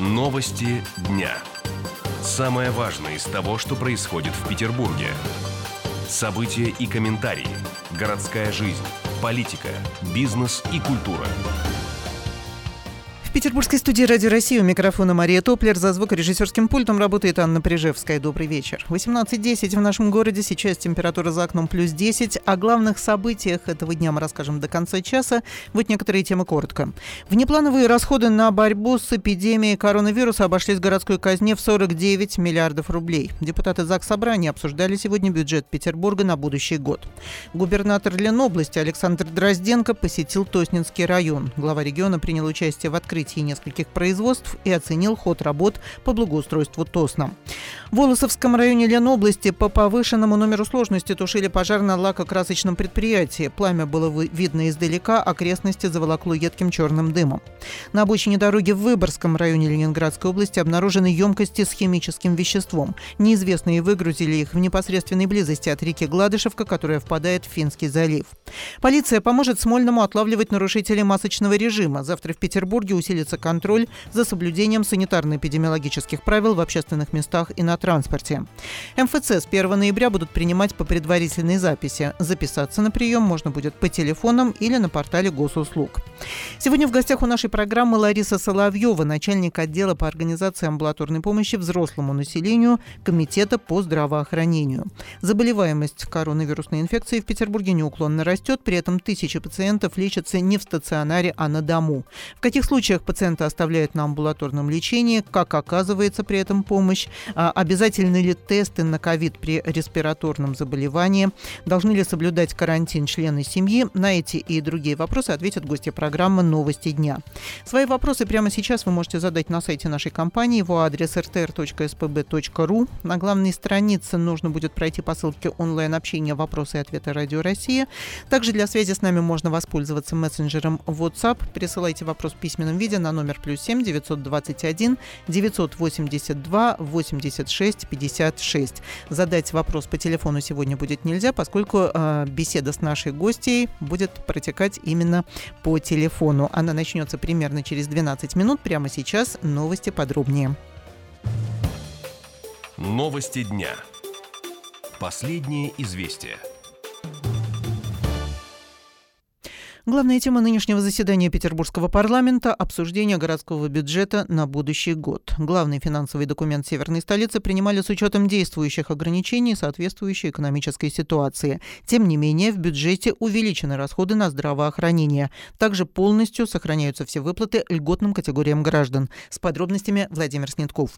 Новости дня. Самое важное из того, что происходит в Петербурге. События и комментарии. Городская жизнь, политика, бизнес и культура. В петербургской студии «Радио России» у микрофона Мария Топлер. За звукорежиссерским пультом работает Анна Прижевская. Добрый вечер. 18:10 в нашем городе. Сейчас температура за окном плюс 10. О главных событиях этого дня мы расскажем до конца часа. Вот некоторые темы коротко. Внеплановые расходы на борьбу с эпидемией коронавируса обошлись городской казне в 49 миллиардов рублей. Депутаты Заксобрания обсуждали сегодня бюджет Петербурга на будущий год. Губернатор Ленобласти Александр Дрозденко посетил Тоснинский район. Глава региона принял участие в открытии нескольких производств и оценил ход работ по благоустройству Тосна. В Волосовском районе Ленобласти по повышенному номеру сложности тушили пожар на лакокрасочном предприятии. Пламя было видно издалека, окрестности заволокло едким черным дымом. На обочине дороги в Выборгском районе Ленинградской области обнаружены емкости с химическим веществом. Неизвестные выгрузили их в непосредственной близости от реки Гладышевка, которая впадает в Финский залив. Полиция поможет Смольному отлавливать нарушителей масочного режима. Завтра в Петербурге усилится контроль за соблюдением санитарно-эпидемиологических правил в общественных местах и на транспорте. МФЦ с 1 ноября будут принимать по предварительной записи. Записаться на прием можно будет по телефонам или на портале госуслуг. Сегодня в гостях у нашей программы Лариса Соловьева, начальник отдела по организации амбулаторной помощи взрослому населению Комитета по здравоохранению. Заболеваемость коронавирусной инфекцией в Петербурге неуклонно растет, при этом тысячи пациентов лечатся не в стационаре, а на дому. В каких случаях пациента оставляют на амбулаторном лечении, как оказывается при этом помощь, обязательны ли тесты на ковид при респираторном заболевании, должны ли соблюдать карантин члены семьи, на эти и другие вопросы ответят гости программы «Новости дня». Свои вопросы прямо сейчас вы можете задать на сайте нашей компании, его адрес rtr.spb.ru. На главной странице нужно будет пройти по ссылке онлайн-общения «Вопросы и ответы Радио России». Также для связи с нами можно воспользоваться мессенджером WhatsApp. Присылайте вопрос в письменном виде на номер +7 921 982 86 56. Задать вопрос по телефону сегодня будет нельзя, поскольку беседа с нашей гостьей будет протекать именно по телефону. Она начнется примерно через 12 минут. Прямо сейчас новости подробнее. Новости дня. Последние известия. Главная тема нынешнего заседания Петербургского парламента – обсуждение городского бюджета на будущий год. Главный финансовый документ северной столицы принимали с учетом действующих ограничений, соответствующей экономической ситуации. Тем не менее, в бюджете увеличены расходы на здравоохранение. Также полностью сохраняются все выплаты льготным категориям граждан. С подробностями Владимир Снетков.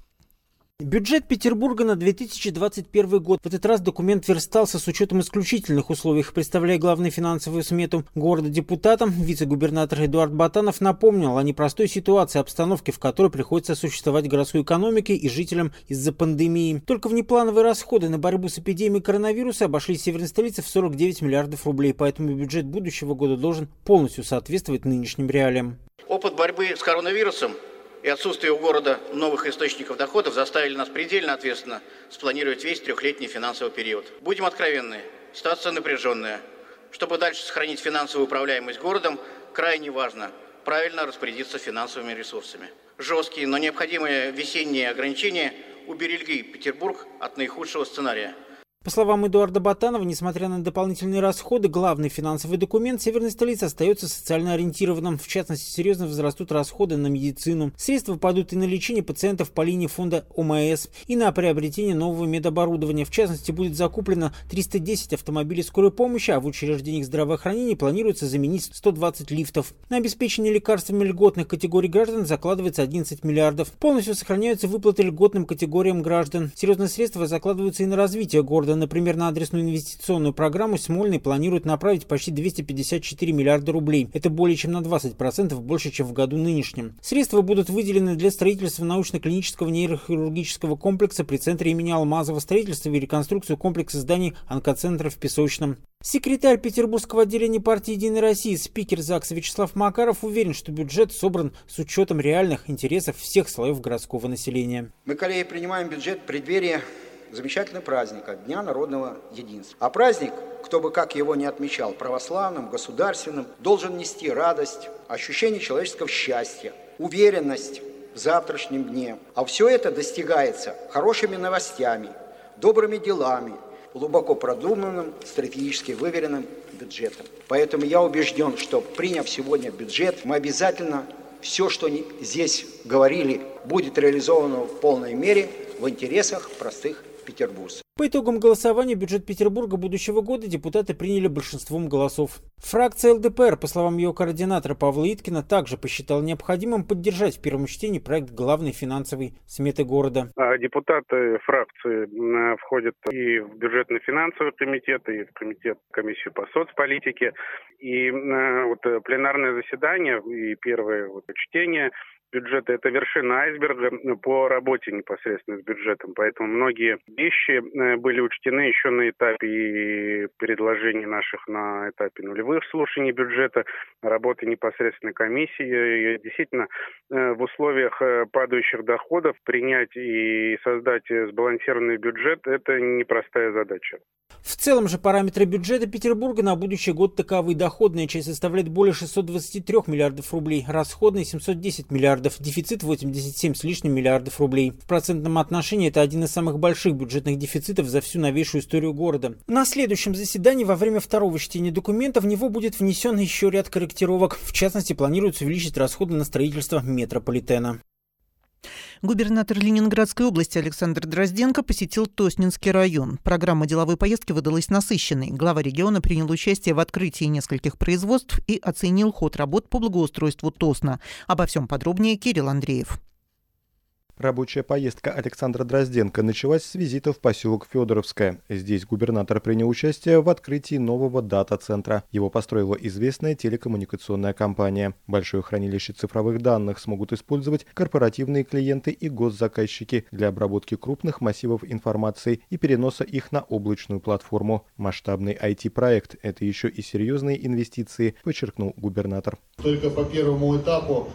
Бюджет Петербурга на 2021 год. В этот раз документ верстался с учетом исключительных условий. Представляя главную финансовую смету города депутатам, вице-губернатор Эдуард Батанов напомнил о непростой ситуации, обстановке, в которой приходится существовать городской экономике и жителям из-за пандемии. Только внеплановые расходы на борьбу с эпидемией коронавируса обошлись северной столице в 49 миллиардов рублей. Поэтому бюджет будущего года должен полностью соответствовать нынешним реалиям. Опыт борьбы с коронавирусом и отсутствие у города новых источников доходов заставили нас предельно ответственно спланировать весь трехлетний финансовый период. Будем откровенны, ситуация напряженная. Чтобы дальше сохранить финансовую управляемость городом, крайне важно правильно распорядиться финансовыми ресурсами. Жесткие, но необходимые весенние ограничения уберегли Петербург от наихудшего сценария. По словам Эдуарда Батанова, несмотря на дополнительные расходы, главный финансовый документ северной столицы остается социально ориентированным. В частности, серьезно возрастут расходы на медицину. Средства пойдут и на лечение пациентов по линии фонда ОМС, и на приобретение нового медоборудования. В частности, будет закуплено 310 автомобилей скорой помощи, а в учреждениях здравоохранения планируется заменить 120 лифтов. На обеспечение лекарствами льготных категорий граждан закладывается 11 миллиардов. Полностью сохраняются выплаты льготным категориям граждан. Серьезные средства закладываются и на развитие города. Например, на адресную инвестиционную программу Смольный планирует направить почти 254 миллиарда рублей. Это более чем на 20% больше, чем в году нынешнем. Средства будут выделены для строительства научно-клинического нейрохирургического комплекса при центре имени Алмазова, строительства и реконструкцию комплекса зданий онкоцентра в Песочном. Секретарь Петербургского отделения партии «Единой России», спикер ЗАГСа Вячеслав Макаров уверен, что бюджет собран с учетом реальных интересов всех слоев городского населения. Мы, коллеги, принимаем бюджет в преддверии замечательного праздника – Дня народного единства. А праздник, кто бы как его ни отмечал, православным, государственным, должен нести радость, ощущение человеческого счастья, уверенность в завтрашнем дне. А все это достигается хорошими новостями, добрыми делами, глубоко продуманным, стратегически выверенным бюджетом. Поэтому я убежден, что приняв сегодня бюджет, мы обязательно все, что здесь говорили, будет реализовано в полной мере в интересах простых петербуржцев. По итогам голосования бюджет Петербурга будущего года депутаты приняли большинством голосов. Фракция ЛДПР, по словам ее координатора Павла Иткина, также посчитала необходимым поддержать в первом чтении проект главной финансовой сметы города. Депутаты фракции входят и в бюджетно-финансовый комитет, и в комиссию по соцполитике. И пленарное заседание и первое чтение бюджета – это вершина айсберга по работе непосредственно с бюджетом. Поэтому многие вещи были учтены еще на этапе и предложений наших на этапе нулевых слушаний бюджета, работы непосредственно комиссии. И действительно, в условиях падающих доходов принять и создать сбалансированный бюджет – это непростая задача. В целом же параметры бюджета Петербурга на будущий год таковы. Доходная часть составляет более 623 миллиардов рублей, расходная 710 миллиардов, дефицит 87 с лишним миллиардов рублей. В процентном отношении это один из самых больших бюджетных дефицитов за всю новейшую историю города. На следующем заседании во время второго чтения документа в него будет внесен еще ряд корректировок. В частности, планируется увеличить расходы на строительство метрополитена. Губернатор Ленинградской области Александр Дрозденко посетил Тоснинский район. Программа деловой поездки выдалась насыщенной. Глава региона принял участие в открытии нескольких производств и оценил ход работ по благоустройству Тосна. Обо всем подробнее Кирилл Андреев. Рабочая поездка Александра Дрозденко началась с визита в поселок Федоровское. Здесь губернатор принял участие в открытии нового дата-центра. Его построила известная телекоммуникационная компания. Большое хранилище цифровых данных смогут использовать корпоративные клиенты и госзаказчики для обработки крупных массивов информации и переноса их на облачную платформу. Масштабный IT-проект – это еще и серьезные инвестиции, подчеркнул губернатор. Только по первому этапу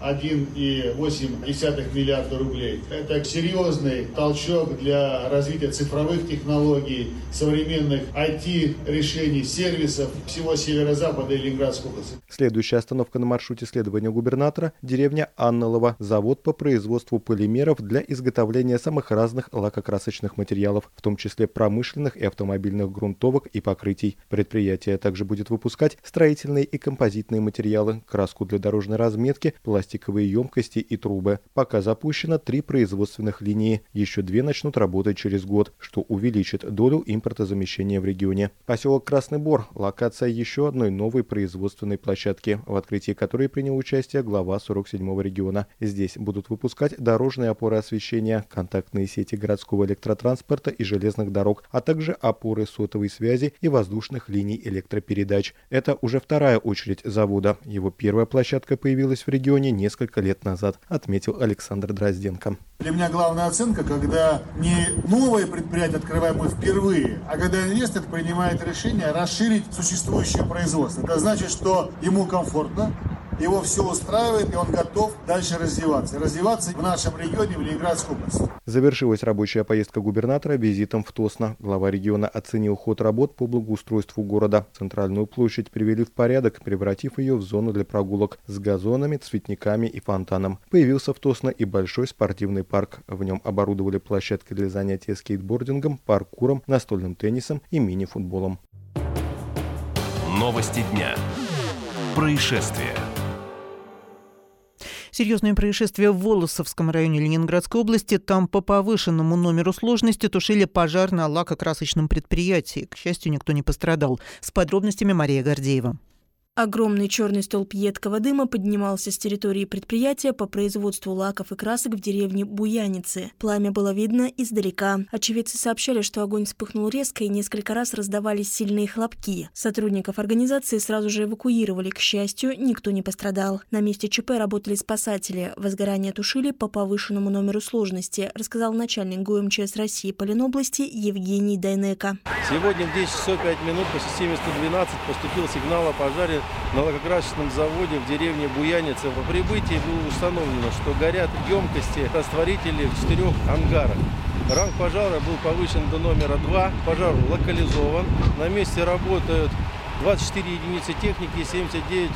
1,8 миллиарда рублей. Это серьезный толчок для развития цифровых технологий, современных IT-решений, сервисов всего северо-запада и Ленинградской области. Следующая остановка на маршруте следования губернатора – деревня Аннолово, завод по производству полимеров для изготовления самых разных лакокрасочных материалов, в том числе промышленных и автомобильных грунтовок и покрытий. Предприятие также будет выпускать строительные и композитные материалы, краску для дорожной разметки, пластиковые емкости и трубы. Пока запущено 3 производственных линии, еще 2 начнут работать через год, что увеличит долю импортозамещения в регионе. Поселок Красный Бор – локация еще одной новой производственной площадки, в открытии которой принял участие глава 47-го региона. Здесь будут выпускать дорожные опоры освещения, контактные сети городского электротранспорта и железных дорог, а также опоры сотовой связи и воздушных линий электропередач. Это уже вторая очередь завода. Его первая площадка появилась в регионе несколько лет назад, отметил Александр Дрозденко. Для меня главная оценка, когда не новое предприятие открываем мы впервые, а когда инвестор принимает решение расширить существующее производство. Это значит, что ему комфортно, его все устраивает, и он готов дальше развиваться. Развиваться в нашем регионе, в Ленинградской области. Завершилась рабочая поездка губернатора визитом в Тосно. Глава региона оценил ход работ по благоустройству города. Центральную площадь привели в порядок, превратив ее в зону для прогулок с газонами, цветниками и фонтаном. Появился в Тосно и большой спортивный парк. В нем оборудовали площадки для занятия скейтбордингом, паркуром, настольным теннисом и мини-футболом. Новости дня. Происшествия. Серьезное происшествие в Волосовском районе Ленинградской области. Там по повышенному номеру сложности тушили пожар на лакокрасочном предприятии. К счастью, никто не пострадал. С подробностями Мария Гордеева. Огромный черный столб едкого дыма поднимался с территории предприятия по производству лаков и красок в деревне Буяницы. Пламя было видно издалека. Очевидцы сообщали, что огонь вспыхнул резко и несколько раз раздавались сильные хлопки. Сотрудников организации сразу же эвакуировали. К счастью, никто не пострадал. На месте ЧП работали спасатели. Возгорание тушили по повышенному номеру сложности, рассказал начальник ГУМЧС России по Ленобласти Евгений Дайнеко. Сегодня в 10 часов 5 минут по системе 112 поступил сигнал о пожаре на лакокрасочном заводе в деревне Буяница. По прибытии было установлено, что горят емкости растворителей в 4 ангарах. Ранг пожара был повышен до номера 2. Пожар локализован. На месте работают 24 единицы техники и 79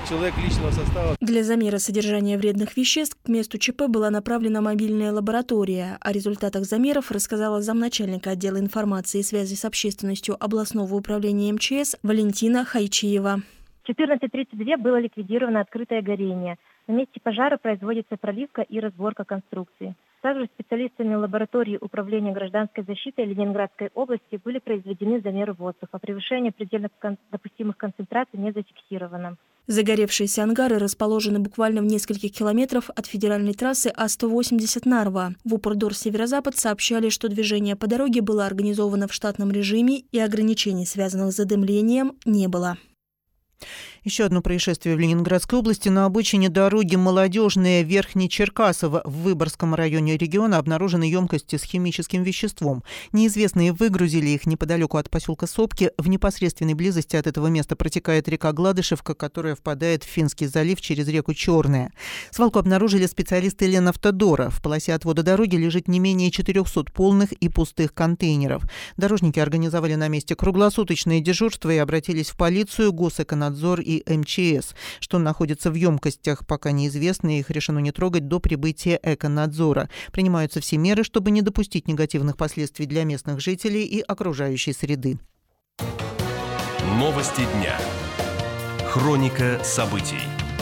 человек личного состава. Для замера содержания вредных веществ к месту ЧП была направлена мобильная лаборатория. О результатах замеров рассказала замначальника отдела информации и связи с общественностью областного управления МЧС Валентина Хайчиева. В 14:32 было ликвидировано открытое горение. На месте пожара производится проливка и разборка конструкции. Также специалистами лаборатории управления гражданской защиты Ленинградской области были произведены замеры воздуха. Превышение предельно допустимых концентраций не зафиксировано. Загоревшиеся ангары расположены буквально в нескольких километрах от федеральной трассы А-180 Нарва. В Упордор Северо-Запад сообщали, что движение по дороге было организовано в штатном режиме и ограничений, связанных с задымлением, не было. Еще одно происшествие в Ленинградской области. На обочине дороги Молодежная Верхнечеркасово в Выборгском районе региона обнаружены емкости с химическим веществом. Неизвестные выгрузили их неподалеку от поселка Сопки. В непосредственной близости от этого места протекает река Гладышевка, которая впадает в Финский залив через реку Черная. Свалку обнаружили специалисты Ленавтодора. В полосе отвода дороги лежит не менее 400 полных и пустых контейнеров. Дорожники организовали на месте круглосуточное дежурство и обратились в полицию, Госэконадзор и МЧС. Что находится в емкостях, пока неизвестно, их решено не трогать до прибытия Эконадзора. Принимаются все меры, чтобы не допустить негативных последствий для местных жителей и окружающей среды. Новости дня. Хроника событий.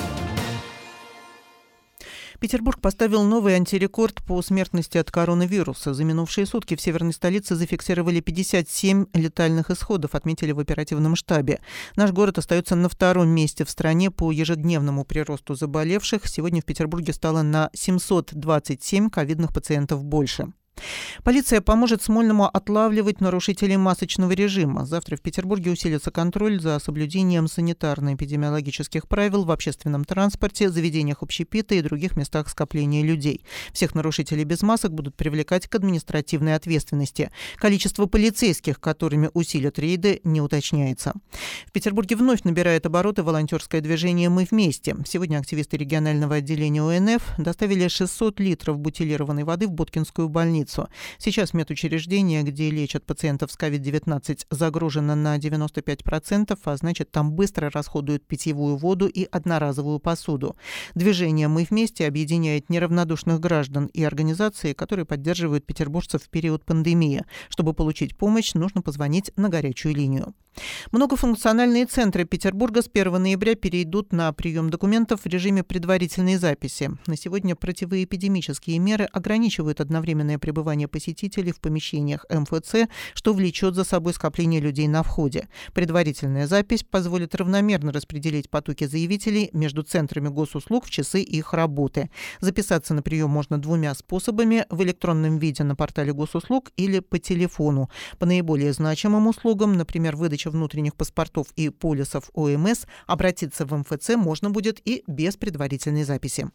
Петербург поставил новый антирекорд по смертности от коронавируса. За минувшие сутки в северной столице зафиксировали 57 летальных исходов, отметили в оперативном штабе. Наш город остается на втором месте в стране по ежедневному приросту заболевших. Сегодня в Петербурге стало на 727 ковидных пациентов больше. Полиция поможет Смольному отлавливать нарушителей масочного режима. Завтра в Петербурге усилится контроль за соблюдением санитарно-эпидемиологических правил в общественном транспорте, заведениях общепита и других местах скопления людей. Всех нарушителей без масок будут привлекать к административной ответственности. Количество полицейских, которыми усилят рейды, не уточняется. В Петербурге вновь набирает обороты волонтерское движение «Мы вместе». Сегодня активисты регионального отделения ОНФ доставили 600 литров бутилированной воды в Боткинскую больницу. Сейчас медучреждение, где лечат пациентов с COVID-19, загружено на 95%, а значит, там быстро расходуют питьевую воду и одноразовую посуду. Движение «Мы вместе» объединяет неравнодушных граждан и организации, которые поддерживают петербуржцев в период пандемии. Чтобы получить помощь, нужно позвонить на горячую линию. Многофункциональные центры Петербурга с 1 ноября перейдут на прием документов в режиме предварительной записи. На сегодня противоэпидемические меры ограничивают одновременное пребывание посетителей в помещениях МФЦ, что влечет за собой скопление людей на входе. Предварительная запись позволит равномерно распределить потоки заявителей между центрами госуслуг в часы их работы. Записаться на прием можно двумя способами: в электронном виде на портале госуслуг или по телефону. По наиболее значимым услугам, например, выдача внутренних паспортов и полисов ОМС, обратиться в МФЦ можно будет и без предварительной записи.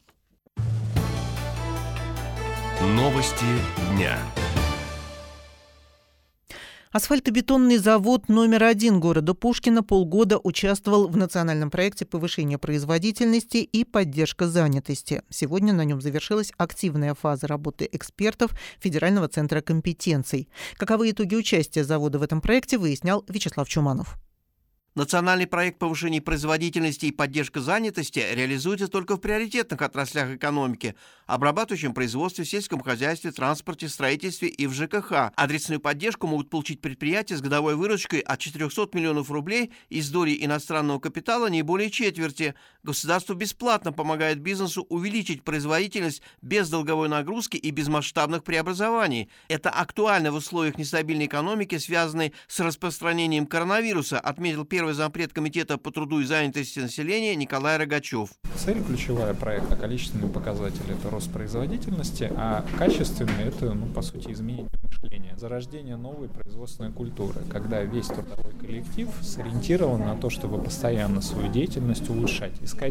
Новости дня. Асфальтобетонный завод номер 1 города Пушкина полгода участвовал в национальном проекте повышения производительности и поддержка занятости. Сегодня на нем завершилась активная фаза работы экспертов Федерального центра компетенций. Каковы итоги участия завода в этом проекте, выяснял Вячеслав Чуманов. Национальный проект повышения производительности и поддержка занятости реализуется только в приоритетных отраслях экономики – обрабатывающем производстве, сельском хозяйстве, транспорте, строительстве и в ЖКХ. Адресную поддержку могут получить предприятия с годовой выручкой от 400 миллионов рублей и с долей иностранного капитала не более четверти. Государство бесплатно помогает бизнесу увеличить производительность без долговой нагрузки и без масштабных преобразований. Это актуально в условиях нестабильной экономики, связанной с распространением коронавируса, отметил первый зампред Комитета по труду и занятости населения Николай Рогачев. Цель ключевая проекта, количественные показатели – это рост производительности, а качественные – это, по сути, изменение мышления, зарождение новой производственной культуры, когда весь трудовой коллектив сориентирован на то, чтобы постоянно свою деятельность улучшать, искать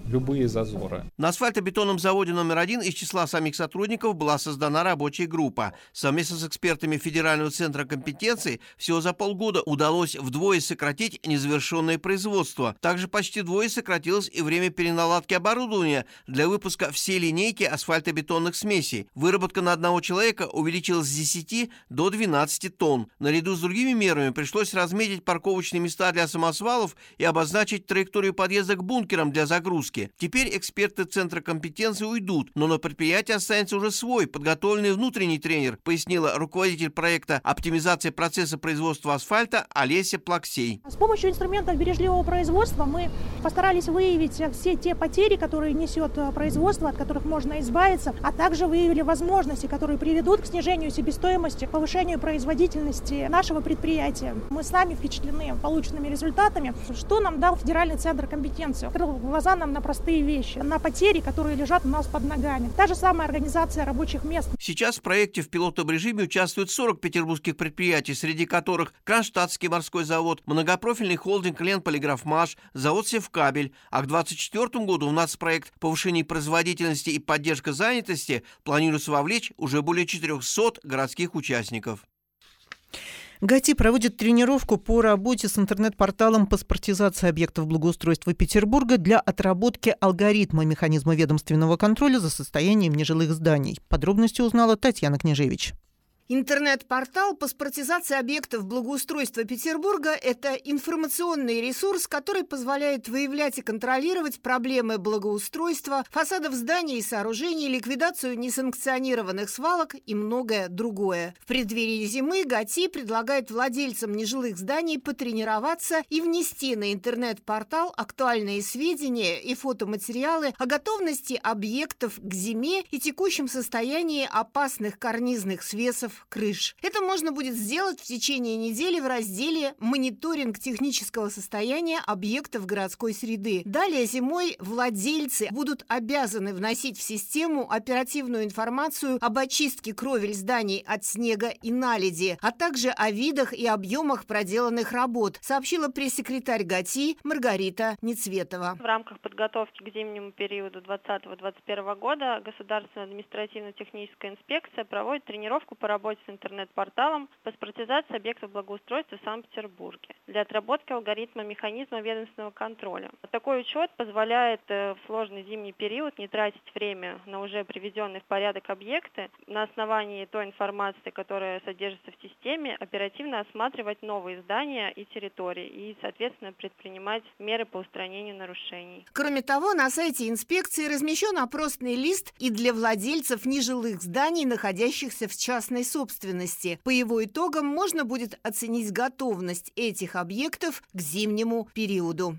любые зазоры. На асфальтобетонном заводе номер 1 из числа самих сотрудников была создана рабочая группа. Совместно с экспертами Федерального центра компетенций всего за полгода удалось вдвое сократить незавершенное производство. Также почти вдвое сократилось и время переналадки оборудования для выпуска всей линейки асфальтобетонных смесей. Выработка на одного человека увеличилась с 10 до 12 тонн. Наряду с другими мерами пришлось разметить парковочные места для самосвалов и обозначить траекторию подъезда к бункерам для загрузки. Теперь эксперты Центра компетенции уйдут, но на предприятии останется уже свой подготовленный внутренний тренер, пояснила руководитель проекта «Оптимизация процесса производства асфальта» Олеся Плаксей. С помощью инструментов бережливого производства мы постарались выявить все те потери, которые несет производство, от которых можно избавиться, а также выявили возможности, которые приведут к снижению себестоимости, к повышению производительности нашего предприятия. Мы сами впечатлены полученными результатами. Что нам дал Федеральный центр компетенции? Открыл глаза нам на простые вещи, на потери, которые лежат у нас под ногами. Та же самая организация рабочих мест. Сейчас в проекте в пилотном режиме участвуют 40 петербургских предприятий, среди которых Кронштадтский морской завод, многопрофильный холдинг Ленполиграфмаш, завод Севкабель. А к 2024 году в нацпроект повышения производительности и поддержка занятости планируется вовлечь уже более 400 городских участников. ГАТИ проводит тренировку по работе с интернет-порталом паспортизации объектов благоустройства Петербурга для отработки алгоритма механизма ведомственного контроля за состоянием нежилых зданий. Подробности узнала Татьяна Княжевич. Интернет-портал «Паспортизация объектов благоустройства Петербурга» – это информационный ресурс, который позволяет выявлять и контролировать проблемы благоустройства, фасадов зданий и сооружений, ликвидацию несанкционированных свалок и многое другое. В преддверии зимы ГАТИ предлагает владельцам нежилых зданий потренироваться и внести на интернет-портал актуальные сведения и фотоматериалы о готовности объектов к зиме и текущем состоянии опасных карнизных свесов крыш. Это можно будет сделать в течение недели в разделе «Мониторинг технического состояния объектов городской среды». Далее зимой владельцы будут обязаны вносить в систему оперативную информацию об очистке кровель зданий от снега и наледи, а также о видах и объемах проделанных работ, сообщила пресс-секретарь ГАТИ Маргарита Нецветова. В рамках подготовки к зимнему периоду 2020-2021 года Государственная административно-техническая инспекция проводит тренировку по работе с интернет-порталом «Паспортизация объектов благоустройства в Санкт-Петербурге» для отработки алгоритма механизма ведомственного контроля. Такой учет позволяет в сложный зимний период не тратить время на уже приведенные в порядок объекты, на основании той информации, которая содержится в системе, оперативно осматривать новые здания и территории и, соответственно, предпринимать меры по устранению нарушений. Кроме того, на сайте инспекции размещен опросный лист и для владельцев нежилых зданий, находящихся в частной собственности. По его итогам можно будет оценить готовность этих объектов к зимнему периоду.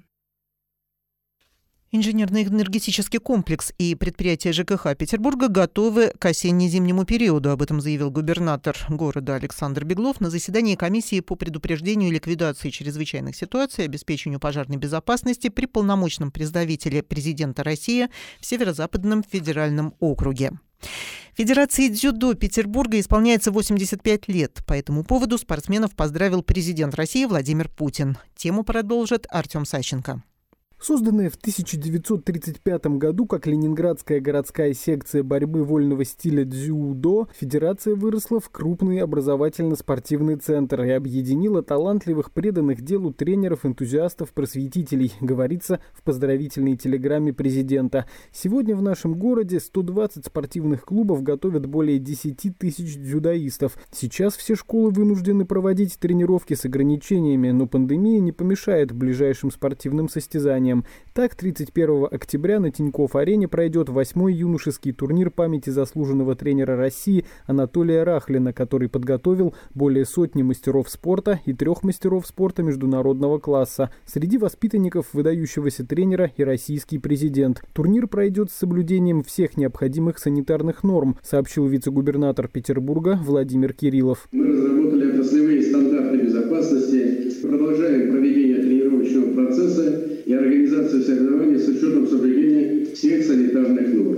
Инженерно-энергетический комплекс и предприятия ЖКХ Петербурга готовы к осенне-зимнему периоду. Об этом заявил губернатор города Александр Беглов на заседании комиссии по предупреждению и ликвидации чрезвычайных ситуаций и обеспечению пожарной безопасности при полномочном представителе президента России в Северо-Западном федеральном округе. Федерации дзюдо Петербурга исполняется 85 лет. По этому поводу спортсменов поздравил президент России Владимир Путин. Тему продолжит Артем Сащенко. Созданная в 1935 году как Ленинградская городская секция борьбы вольного стиля дзюдо, федерация выросла в крупный образовательно-спортивный центр и объединила талантливых, преданных делу тренеров, энтузиастов, просветителей, говорится в поздравительной телеграмме президента. Сегодня в нашем городе 120 спортивных клубов готовят более 10 тысяч дзюдоистов. Сейчас все школы вынуждены проводить тренировки с ограничениями, но пандемия не помешает ближайшим спортивным состязаниям. Так, 31 октября на Тинькофф-арене пройдет 8-й юношеский турнир памяти заслуженного тренера России Анатолия Рахлина, который подготовил более сотни мастеров спорта и 3 мастеров спорта международного класса. Среди воспитанников выдающегося тренера и российский президент. Турнир пройдет с соблюдением всех необходимых санитарных норм, сообщил вице-губернатор Петербурга Владимир Кириллов. Мы разработали отраслевые стандарты безопасности, продолжаем проведение тренировочного процесса и организацию соревнований с учетом соблюдения всех санитарных норм.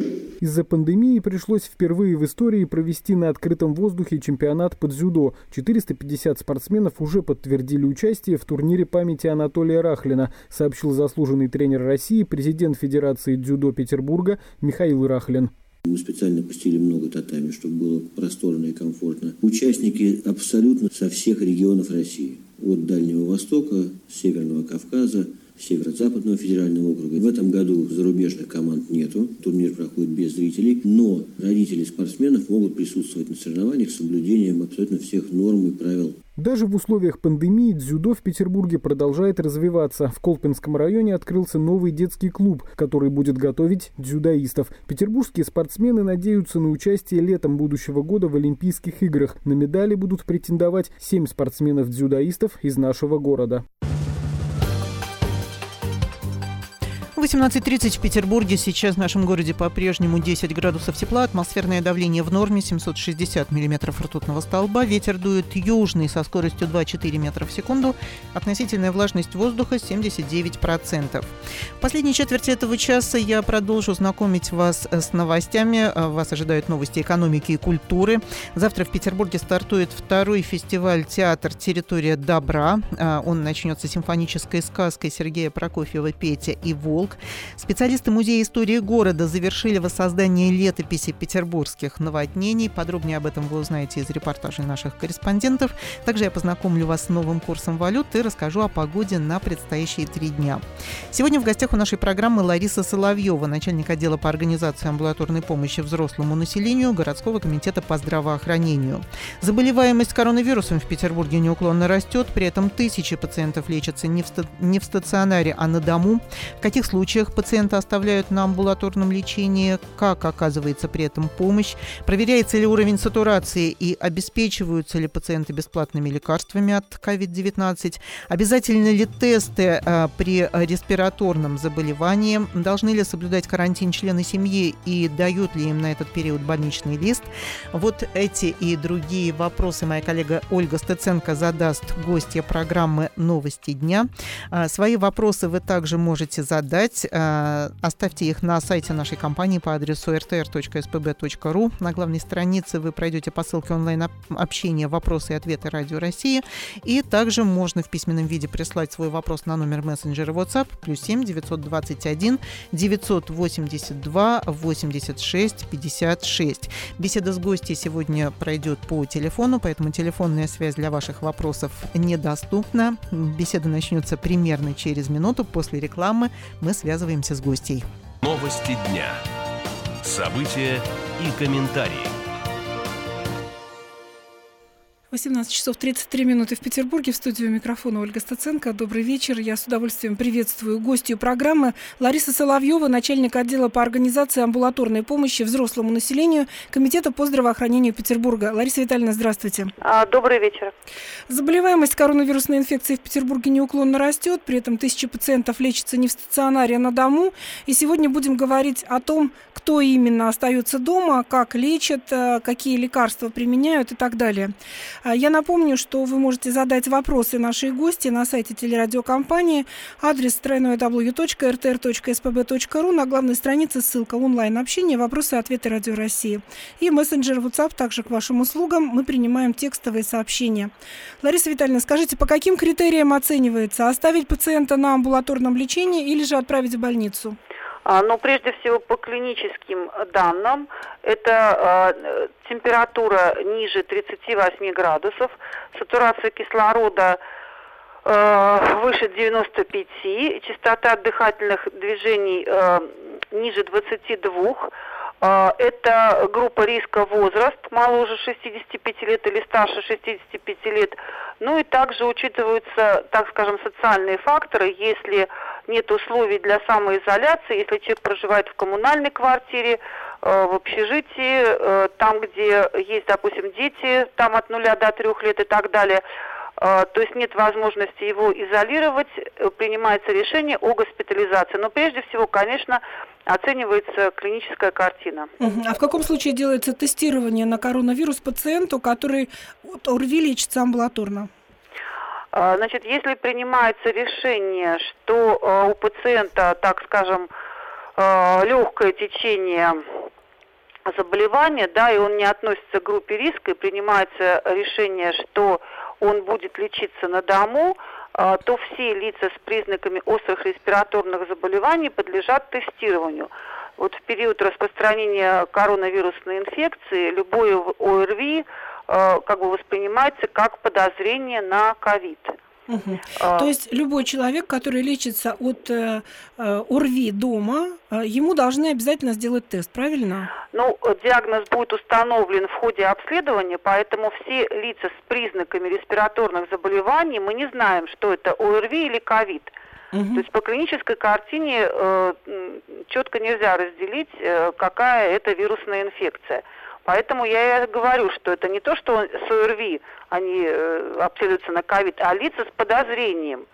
Из-за пандемии пришлось впервые в истории провести на открытом воздухе чемпионат по дзюдо. 450 спортсменов уже подтвердили участие в турнире памяти Анатолия Рахлина, сообщил заслуженный тренер России, президент Федерации дзюдо Петербурга Михаил Рахлин. Мы специально пустили много татами, чтобы было просторно и комфортно. Участники абсолютно со всех регионов России. От Дальнего Востока, Северного Кавказа, Северо-Западного федерального округа. В этом году зарубежных команд нету. Турнир проходит без зрителей. Но родители спортсменов могут присутствовать на соревнованиях с соблюдением абсолютно всех норм и правил. Даже в условиях пандемии дзюдо в Петербурге продолжает развиваться. В Колпинском районе открылся новый детский клуб, который будет готовить дзюдоистов. Петербургские спортсмены надеются на участие летом будущего года в Олимпийских играх. На медали будут претендовать 7 спортсменов-дзюдоистов из нашего города. 18:30 в Петербурге. Сейчас в нашем городе по-прежнему 10 градусов тепла. Атмосферное давление в норме 760 миллиметров ртутного столба. Ветер дует южный со скоростью 2-4 метра в секунду. Относительная влажность воздуха 79%. В последней четверти этого часа я продолжу знакомить вас с новостями. Вас ожидают новости экономики и культуры. Завтра в Петербурге стартует второй фестиваль «Театр. Территория добра». Он начнется симфонической сказкой Сергея Прокофьева «Петя и волк». Специалисты Музея истории города завершили воссоздание летописи петербургских наводнений. Подробнее об этом вы узнаете из репортажей наших корреспондентов. Также я познакомлю вас с новым курсом валют и расскажу о погоде на предстоящие 3 дня. Сегодня в гостях у нашей программы Лариса Соловьева, начальник отдела по организации амбулаторной помощи взрослому населению городского комитета по здравоохранению. Заболеваемость коронавирусом в Петербурге неуклонно растет, при этом тысячи пациентов лечатся не в стационаре, а на дому. В каких случаях пациента оставляют на амбулаторном лечении, как оказывается при этом помощь, проверяется ли уровень сатурации и обеспечиваются ли пациенты бесплатными лекарствами от COVID-19, обязательны ли тесты при респираторном заболевании, должны ли соблюдать карантин члены семьи и дают ли им на этот период больничный лист. Вот эти и другие вопросы моя коллега Ольга Стеценко задаст гостья программы «Новости дня». Свои вопросы вы также можете задать. Оставьте их на сайте нашей компании по адресу rtr.spb.ru. На главной странице вы пройдете по ссылке онлайн-общения «Вопросы и ответы Радио России». И также можно в письменном виде прислать свой вопрос на номер мессенджера WhatsApp +7 921 982 86 56. Беседа с гостьей сегодня пройдет по телефону, поэтому телефонная связь для ваших вопросов недоступна. Беседа начнется примерно через минуту. После рекламы мы связываемся с гостьей. Новости дня. События и комментарии. 18 часов 33 минуты в Петербурге. В студию микрофона Ольга Стеценко. Добрый вечер. Я с удовольствием приветствую гостью программы Лариса Соловьева, начальник отдела по организации амбулаторной помощи взрослому населению Комитета по здравоохранению Петербурга. Лариса Витальевна, здравствуйте. Добрый вечер. Заболеваемость коронавирусной инфекцией в Петербурге неуклонно растет. При этом тысячи пациентов лечатся не в стационаре, а на дому. И сегодня будем говорить о том, кто именно остается дома, как лечат, какие лекарства применяют и так далее. Я напомню, что вы можете задать вопросы нашей гости на сайте телерадиокомпании. Адрес www.rtr.spb.ru. На главной странице ссылка онлайн-общение, вопросы и ответы Радио России. И мессенджер WhatsApp также к вашим услугам. Мы принимаем текстовые сообщения. Лариса Витальевна, скажите, по каким критериям оценивается? Оставить пациента на амбулаторном лечении или же отправить в больницу? Но прежде всего по клиническим данным это температура ниже 38 градусов, сатурация кислорода выше 95, частота дыхательных движений ниже 22. Это группа риска возраст, моложе 65 лет или старше 65 лет. Ну и также учитываются, так скажем, социальные факторы. Если нет условий для самоизоляции, если человек проживает в коммунальной квартире, в общежитии, там, где есть, допустим, дети, там от 0 до 3 лет и так далее, то есть нет возможности его изолировать, принимается решение о госпитализации. Но прежде всего, конечно, оценивается клиническая картина. А в каком случае делается тестирование на коронавирус пациенту, который ОРВИ лечится амбулаторно? Значит, если принимается решение, что у пациента, так скажем, легкое течение заболевание, да, и он не относится к группе риска, и принимается решение, что он будет лечиться на дому, то все лица с признаками острых респираторных заболеваний подлежат тестированию. Вот в период распространения коронавирусной инфекции любое ОРВИ воспринимается как подозрение на ковид. То есть любой человек, который лечится от ОРВИ дома, ему должны обязательно сделать тест, правильно? Диагноз будет установлен в ходе обследования, поэтому все лица с признаками респираторных заболеваний, мы не знаем, что это ОРВИ или ковид. То есть по клинической картине четко нельзя разделить, какая это вирусная инфекция. Поэтому я и говорю, что это не то, что с ОРВИ они обследуются на ковид, а лица с подозрением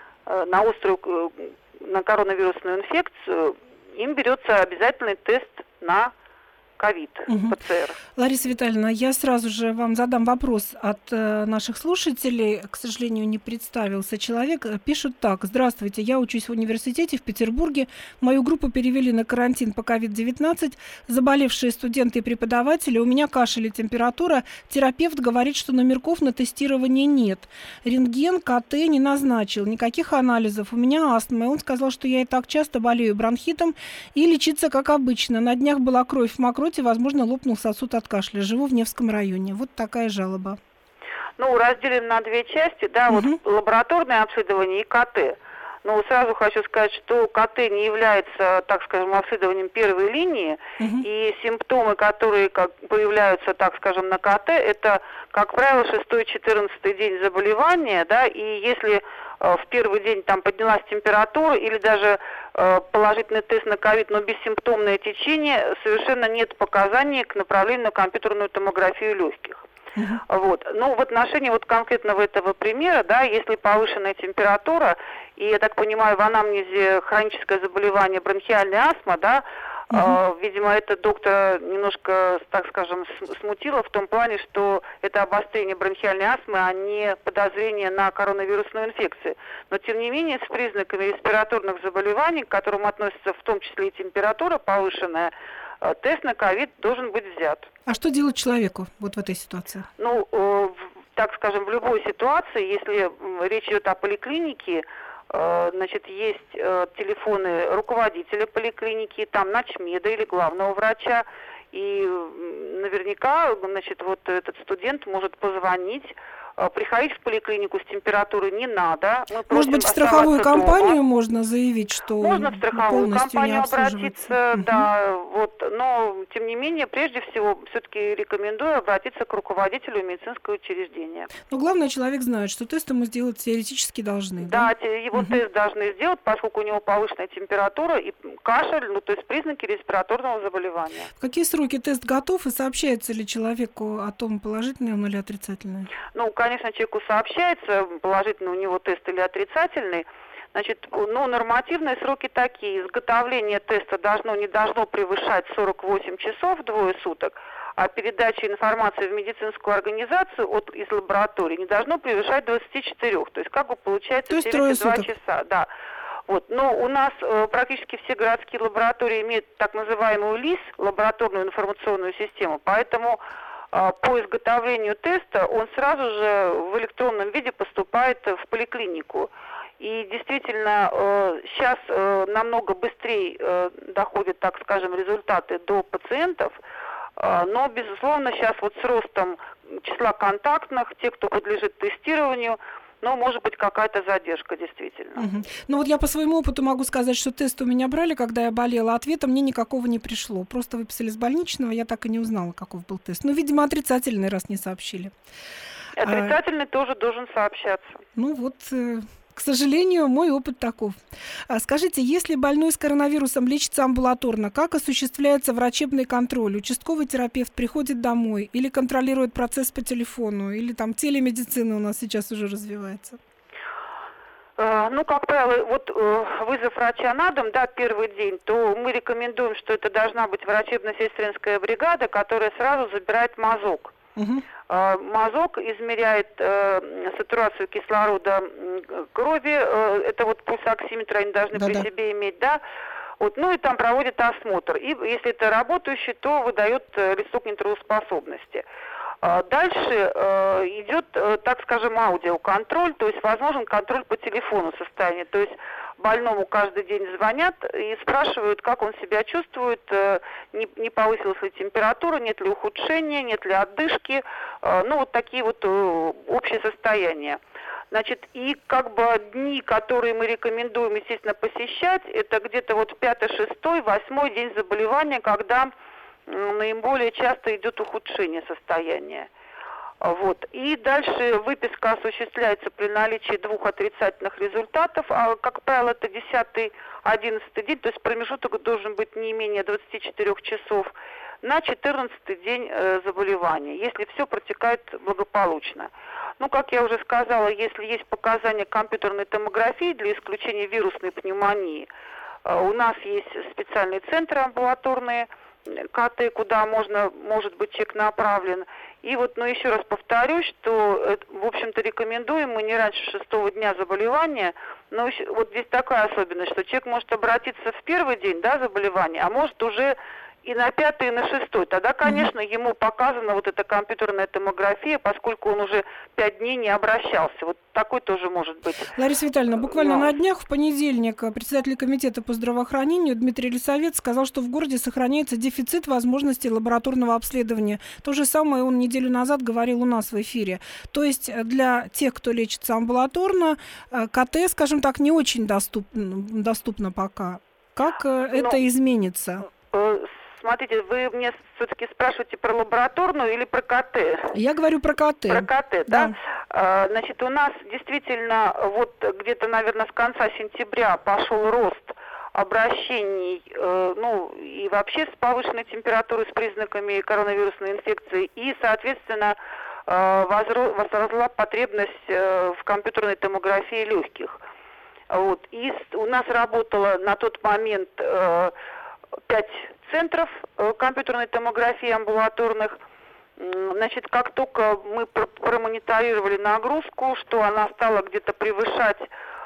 на коронавирусную инфекцию, им берется обязательный тест на ковид, ПЦР. Лариса Витальевна, я сразу же вам задам вопрос от наших слушателей. К сожалению, не представился человек. Пишут так. Здравствуйте, я учусь в университете в Петербурге. Мою группу перевели на карантин по COVID-19. Заболевшие студенты и преподаватели. У меня кашель и температура. Терапевт говорит, что номерков на тестирование нет. Рентген, КТ не назначил. Никаких анализов. У меня астма. Он сказал, что я и так часто болею бронхитом и лечиться как обычно. На днях была кровь в мокроте. Возможно, лопнул сосуд от кашля. Живу в Невском районе. Вот такая жалоба. Разделим на две части, да, вот лабораторное обследование и КТ. Сразу хочу сказать, что КТ не является, так скажем, обследованием первой линии, и симптомы, которые появляются, так скажем, на КТ, это, как правило, 6-14 день заболевания, да, и если в первый день там поднялась температура или даже положительный тест на ковид, но бессимптомное течение, совершенно нет показаний к направлению на компьютерную томографию легких. В отношении конкретного этого примера, да, если повышенная температура, и, я так понимаю, в анамнезе хроническое заболевание бронхиальная астма, да, видимо, это доктора немножко, так скажем, смутило в том плане, что это обострение бронхиальной астмы, а не подозрение на коронавирусную инфекцию. Но, тем не менее, с признаками респираторных заболеваний, к которым относится в том числе и температура повышенная, тест на ковид должен быть взят. А что делать человеку вот в этой ситуации? Так скажем, в любой ситуации, если речь идет о поликлинике, есть телефоны руководителя поликлиники, там начмеда или главного врача, и наверняка, этот студент может позвонить. Приходить в поликлинику с температурой не надо. Может быть, в страховую компанию можно заявить, что можно в страховую компанию обратиться, да, но, тем не менее, прежде всего, все-таки рекомендую обратиться к руководителю медицинского учреждения. Но главное, человек знает, что тест ему сделать теоретически должны. Да, его тест должны сделать, поскольку у него повышенная температура и кашель, то есть признаки респираторного заболевания. В какие сроки тест готов и сообщается ли человеку о том, положительный он или отрицательный? Конечно, человеку сообщается, положительный у него тест или отрицательный. Нормативные сроки такие. Изготовление теста не должно превышать 48 часов, двое суток, а передача информации в медицинскую организацию из лаборатории не должно превышать 24. То есть, получается 72 часа. Да. Но у нас практически все городские лаборатории имеют так называемую ЛИС, лабораторную информационную систему, поэтому по изготовлению теста он сразу же в электронном виде поступает в поликлинику. И действительно, сейчас намного быстрее доходят, так скажем, результаты до пациентов, но, безусловно, сейчас с ростом числа контактных, тех, кто подлежит тестированию, может быть, какая-то задержка, действительно. Я по своему опыту могу сказать, что тест у меня брали, когда я болела, ответа мне никакого не пришло. Просто выписали с больничного, я так и не узнала, каков был тест. Видимо, отрицательный, раз не сообщили. Отрицательный тоже должен сообщаться. К сожалению, мой опыт таков. Скажите, если больной с коронавирусом лечится амбулаторно, как осуществляется врачебный контроль? Участковый терапевт приходит домой или контролирует процесс по телефону, или телемедицина у нас сейчас уже развивается? Как правило, вызов врача на дом, первый день, то мы рекомендуем, что это должна быть врачебно-сестринская бригада, которая сразу забирает мазок. Мазок измеряет сатурацию кислорода крови, это пульсоксиметр они должны при себе иметь, да. Вот, ну и там проводит осмотр. И если это работающий, то выдает листок нетрудоспособности. Дальше идет, так скажем, аудиоконтроль, то есть возможен контроль по телефону состояния. То есть больному каждый день звонят и спрашивают, как он себя чувствует, не повысилась ли температура, нет ли ухудшения, нет ли отдышки, ну вот такие вот общие состояния. Значит, и как бы дни, которые мы рекомендуем, естественно, посещать, это где-то вот 5, 6, 8 день заболевания, когда наиболее часто идет ухудшение состояния. Вот. И дальше выписка осуществляется при наличии 2 отрицательных результатов, а, как правило, это 10-11 день, то есть промежуток должен быть не менее 24 часов, на 14-й день заболевания, если все протекает благополучно. Ну, как я уже сказала, если есть показания компьютерной томографии для исключения вирусной пневмонии, у нас есть специальные центры амбулаторные, КТ, куда может быть человек направлен. И вот, ну, еще раз повторюсь, что, в общем-то, рекомендуем мы не раньше 6-го дня заболевания, но вот здесь такая особенность, что человек может обратиться в первый день, да, заболевания, а может уже и на 5-й, и на 6-й. Тогда, конечно, ему показана вот эта компьютерная томография, поскольку он уже 5 дней не обращался. Вот такой тоже может быть. Лариса Витальевна, буквально на днях, в понедельник, председатель комитета по здравоохранению Дмитрий Лисовец сказал, что в городе сохраняется дефицит возможностей лабораторного обследования. То же самое он неделю назад говорил у нас в эфире. То есть для тех, кто лечится амбулаторно, КТ, скажем так, не очень доступно пока. Как это изменится? Смотрите, вы мне все-таки спрашиваете про лабораторную или про КТ? Я говорю про КТ. Про КТ, да? Значит, у нас действительно вот где-то, наверное, с конца сентября пошел рост обращений, ну, и вообще с повышенной температурой, с признаками коронавирусной инфекции, и, соответственно, возросла потребность в компьютерной томографии легких. Вот. И у нас работало на тот момент 5 центров компьютерной томографии амбулаторных. Значит, как только мы промониторировали нагрузку, что она стала где-то превышать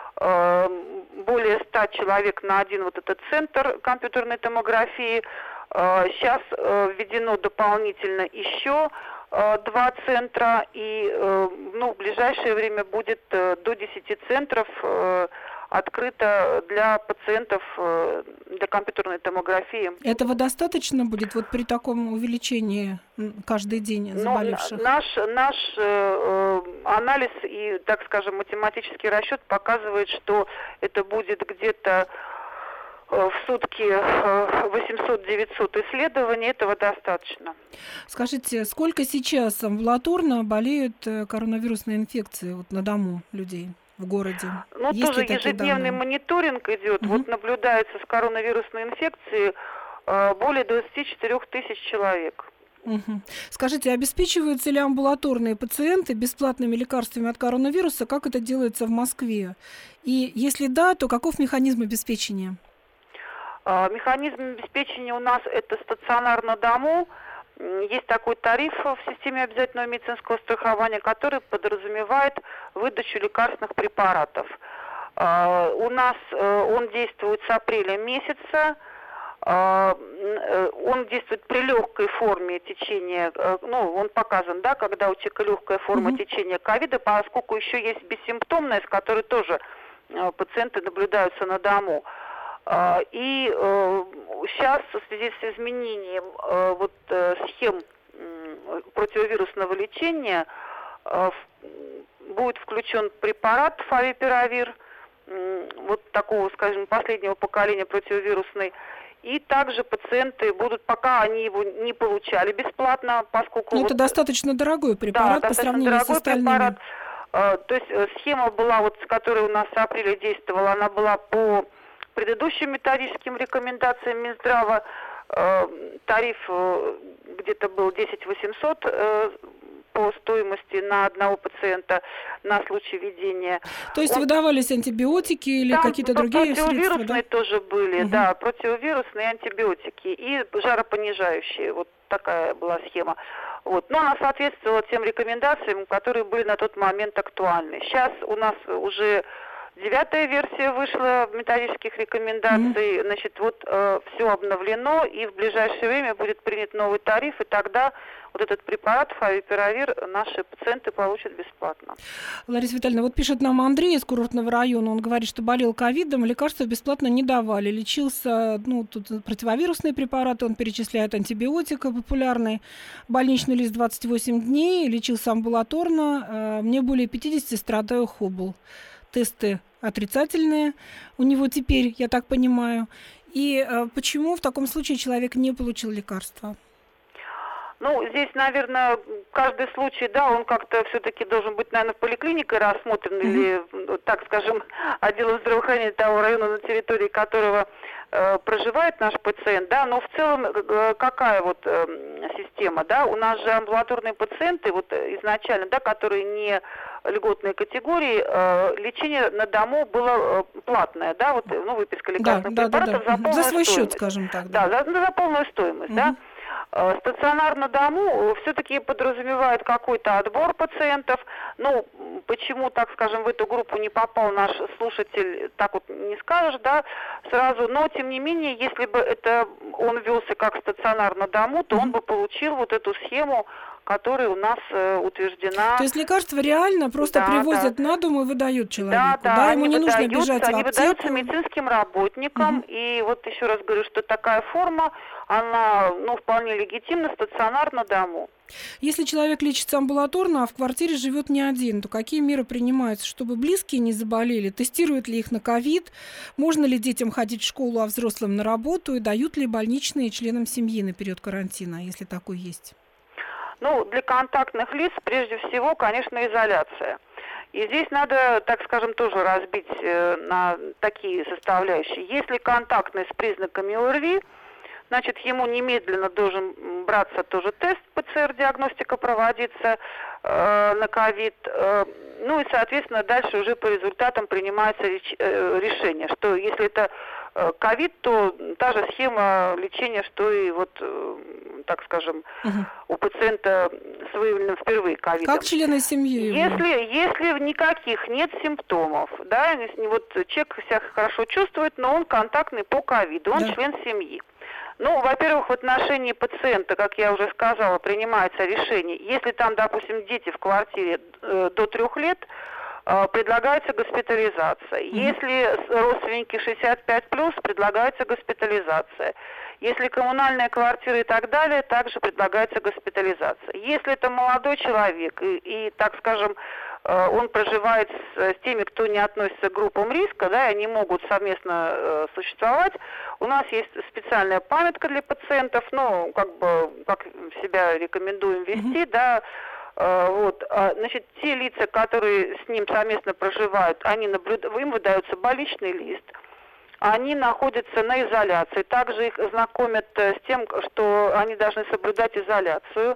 более 100 человек на один вот этот центр компьютерной томографии, сейчас введено дополнительно еще 2 центра, и ну, в ближайшее время будет до 10 центров открыто для пациентов для компьютерной томографии. Этого достаточно будет вот при таком увеличении каждый день заболевших? Наш анализ и, так скажем, математический расчет показывает, что это будет где-то в сутки 800-900 исследований, этого достаточно. Скажите, сколько сейчас амбулаторно болеют коронавирусной инфекцией вот на дому людей в городе? Ну, есть тоже ежедневный мониторинг идет. Вот наблюдается с коронавирусной инфекцией более 24 тысяч человек. Скажите, обеспечиваются ли амбулаторные пациенты бесплатными лекарствами от коронавируса? Как это делается в Москве? И если да, то каков механизм обеспечения? Механизм обеспечения у нас это стационар на дому. Есть такой тариф в системе обязательного медицинского страхования, который подразумевает выдачу лекарственных препаратов. У нас он действует с апреля месяца. Он действует при легкой форме течения, ну, он показан, да, когда у человека легкая форма течения ковида, поскольку еще есть бессимптомная, с которой тоже пациенты наблюдаются на дому. И сейчас в связи с изменением схем противовирусного лечения будет включен препарат фавипиравир, вот такого, скажем, последнего поколения противовирусный. И также пациенты будут, пока они его не получали бесплатно, поскольку... Ну, это достаточно дорогой препарат, по сравнению с остальными. Препарат. То есть схема была, вот, которая у нас с апреля действовала, она была по предыдущим методическим рекомендациям Минздрава. Тариф где-то был 10 800 по стоимости на одного пациента на случай введения. То есть выдавались антибиотики или какие-то другие средства? Противовирусные тоже были, да, противовирусные антибиотики и жаропонижающие. Вот такая была схема. Вот. Но она соответствовала тем рекомендациям, которые были на тот момент актуальны. Сейчас у нас уже 9-я версия вышла методических рекомендаций. Значит, вот все обновлено, и в ближайшее время будет принят новый тариф, и тогда вот этот препарат фавипиравир наши пациенты получат бесплатно. Лариса Витальевна, вот пишет нам Андрей из курортного района, он говорит, что болел ковидом, лекарства бесплатно не давали, лечился, тут противовирусные препараты, он перечисляет антибиотик популярный, больничный лист 28 дней, лечился амбулаторно, мне более 50, страдаю хобл. Тесты отрицательные у него теперь, я так понимаю. И почему в таком случае человек не получил лекарства? Здесь, наверное, каждый случай, да, он как-то все-таки должен быть, наверное, поликлиникой рассмотрен или, так скажем, отделом здравоохранения того района, на территории которого проживает наш пациент, да, но в целом какая вот система, да, у нас же амбулаторные пациенты, вот изначально, да, которые не льготной категории, лечение на дому было платное, да, вот, выписка лекарственных препаратов за полную за свой стоимость. счет, скажем так. Да, за полную стоимость, да. Стационар на дому все-таки подразумевает какой-то отбор пациентов. Почему, так скажем, в эту группу не попал наш слушатель, так вот не скажешь, да, сразу. Но, тем не менее, если бы он велся как стационар на дому, то он бы получил вот эту схему, которая у нас утверждена. То есть лекарства реально просто привозят на дом и выдают человеку? Да, ему не нужно бежать в аптеку? Они выдаются медицинским работникам. И вот еще раз говорю, что такая форма, она вполне легитимна, стационар на дому. Если человек лечится амбулаторно, а в квартире живет не один, то какие меры принимаются, чтобы близкие не заболели? Тестируют ли их на ковид? Можно ли детям ходить в школу, а взрослым на работу? И дают ли больничные членам семьи на период карантина, если такой есть? Для контактных лиц, прежде всего, конечно, изоляция. И здесь надо, так скажем, тоже разбить на такие составляющие. Если контактный с признаками ОРВИ, значит, ему немедленно должен браться тоже тест, ПЦР-диагностика проводиться на ковид. И, соответственно, дальше уже по результатам принимается решение, что если это ковид, то та же схема лечения, что и вот, так скажем, у пациента с выявленным впервые ковидом. Как члены семьи? Если никаких нет симптомов, да, вот человек себя хорошо чувствует, но он контактный по ковиду, он член семьи. Во-первых, в отношении пациента, как я уже сказала, принимается решение. Если там, допустим, дети в квартире до 3 лет, предлагается госпитализация. Если родственники 65+, предлагается госпитализация. Если коммунальная квартира и так далее, также предлагается госпитализация. Если это молодой человек и так скажем, он проживает с теми, кто не относится к группам риска, да, и они могут совместно существовать. У нас есть специальная памятка для пациентов, как себя рекомендуем вести, да. Значит, те лица, которые с ним совместно проживают, им выдается больничный лист. Они находятся на изоляции. Также их знакомят с тем, что они должны соблюдать изоляцию.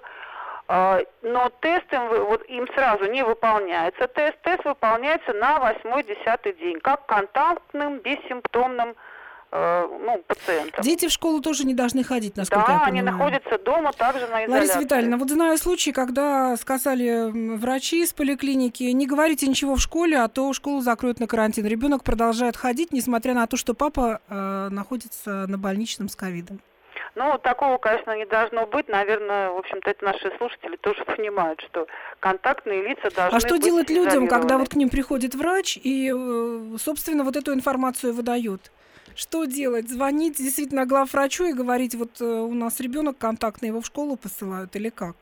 Но тест им сразу не выполняется. Тест выполняется на 8-10 день, как контактным, бессимптомным пациентам. Дети в школу тоже не должны ходить, насколько я понимаю. Да, они находятся дома, также на изоляции. Лариса Витальевна, вот знаю случаи, когда сказали врачи из поликлиники, не говорите ничего в школе, а то школу закроют на карантин. Ребенок продолжает ходить, несмотря на то, что папа находится на больничном с ковидом. Такого, конечно, не должно быть. Наверное, в общем-то, это наши слушатели тоже понимают, что контактные лица должны быть. А что делать людям, когда вот к ним приходит врач и, собственно, вот эту информацию выдает? Что делать? Звонить действительно главврачу и говорить, вот у нас ребенок контактный, его в школу посылают или как?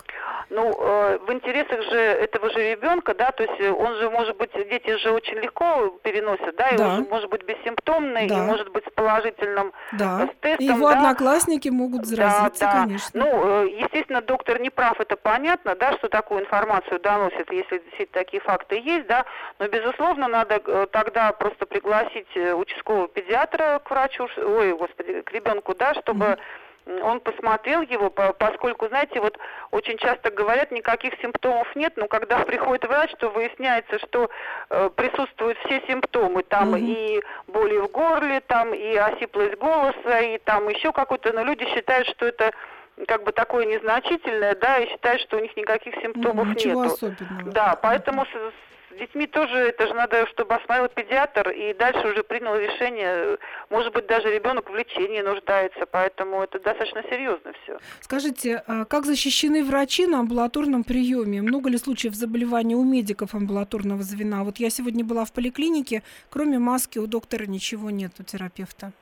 В интересах же этого же ребенка, да, то есть он же может быть, дети же очень легко переносят, да, и он же может быть бессимптомный, и может быть с положительным с тестом. И его одноклассники могут заразиться, конечно. Естественно, доктор не прав, это понятно, да, что такую информацию доносит, если действительно такие факты есть, да, но, безусловно, надо тогда просто пригласить участкового педиатра к врачу, к ребенку, да, чтобы он посмотрел его, поскольку, знаете, вот очень часто говорят, никаких симптомов нет, но когда приходит врач, то выясняется, что присутствуют все симптомы, там и боли в горле, там и осиплость голоса, и там еще какой-то, но люди считают, что это как бы такое незначительное, да, и считают, что у них никаких симптомов нету. Ничего особенного. Да, поэтому с детьми тоже, это же надо, чтобы осмотрел педиатр и дальше уже принял решение. Может быть, даже ребенок в лечении нуждается, поэтому это достаточно серьезно все. Скажите, как защищены врачи на амбулаторном приеме? Много ли случаев заболеваний у медиков амбулаторного звена? Вот я сегодня была в поликлинике, кроме маски у доктора ничего нет, у терапевта.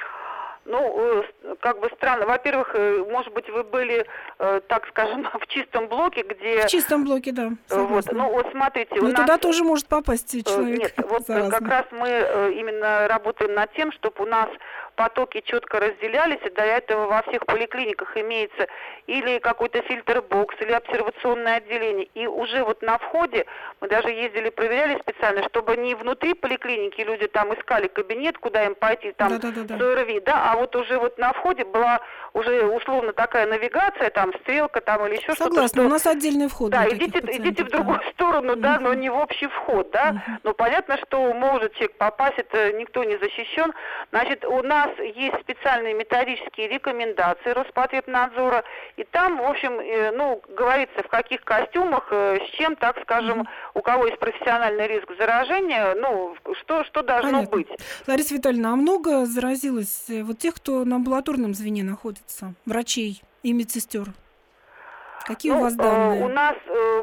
Ну, как бы странно. Во-первых, может быть, вы были, так скажем, в чистом блоке, где... В чистом блоке, да. Вот. Ну, вот смотрите. Но туда тоже может попасть человек. Нет, вот как раз мы именно работаем над тем, чтобы у нас потоки четко разделялись, и для этого во всех поликлиниках имеется или какой-то фильтр-бокс, или обсервационное отделение. И уже вот на входе, мы даже ездили, проверяли специально, чтобы не внутри поликлиники люди там искали кабинет, куда им пойти, там с ОРВИ, да, а вот уже вот на входе была уже условно такая навигация, там стрелка там или еще что-то. Согласна, у нас отдельный вход. Да, идите в другую сторону, да, но не в общий вход, да. Но понятно, что может человек попасть, это никто не защищен. Значит, у нас есть специальные методические рекомендации Роспотребнадзора, и там, в общем, ну, говорится, в каких костюмах, с чем, так скажем, у кого есть профессиональный риск заражения, ну, что должно быть. Лариса Витальевна, а много заразилось вот тех, кто на амбулаторном звене находится, врачей и медсестер? Какие у вас данные? У нас,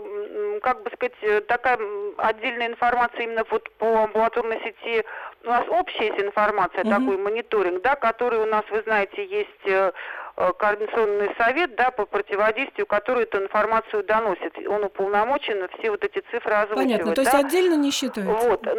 как бы сказать, такая отдельная информация именно вот по амбулаторной сети. У нас общая есть информация, такой мониторинг, да, который у нас, вы знаете, есть координационный совет, да, по противодействию, который эту информацию доносит. Он уполномочен все вот эти цифры озвучивать. Понятно, то есть отдельно не считается? Вот.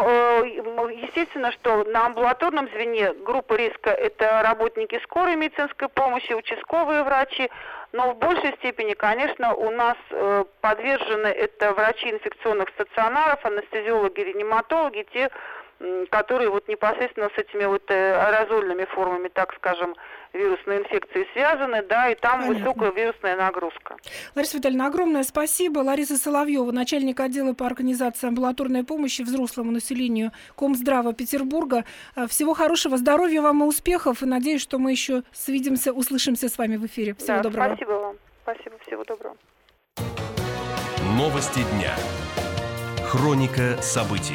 Но, естественно, что на амбулаторном звене группа риска – это работники скорой медицинской помощи, участковые врачи, но в большей степени, конечно, у нас подвержены это врачи инфекционных стационаров, анестезиологи, реаниматологи, те, которые вот непосредственно с этими вот аэрозольными формами, так скажем, вирусной инфекции связаны, да, и там высокая вирусная нагрузка. Лариса Витальевна, огромное спасибо. Лариса Соловьева, начальник отдела по организации амбулаторной помощи взрослому населению Комздрава Петербурга. Всего хорошего, здоровья вам и успехов, и надеюсь, что мы еще свидимся, услышимся с вами в эфире. Всего доброго. Спасибо вам. Спасибо, всего доброго. Новости дня. Хроника событий.